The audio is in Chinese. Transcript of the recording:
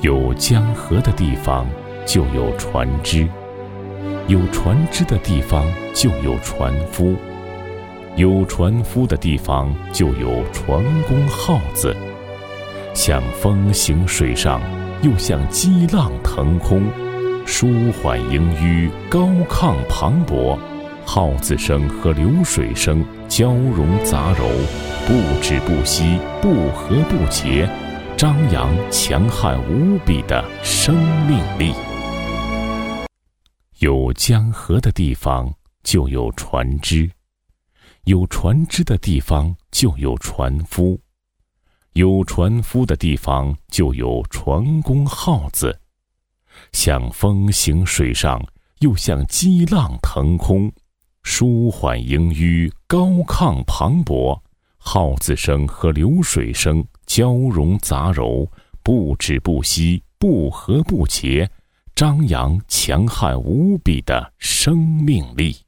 有江河的地方就有船只，有船只的地方就有船夫，有船夫的地方就有船工号子。像风行水上，又像激浪腾空，舒缓盈淤，高亢磅礴，号子声和流水声交融杂糅，不止不息，不和不节，张扬强悍无比的生命力。有江河的地方就有船只，有船只的地方就有船夫，有船夫的地方就有船工号子。像风行水上，又像激浪腾空，舒缓盈淤，高亢磅礴，号子声和流水声交融杂糅，不止不息，不和不节，张扬强悍无比的生命力。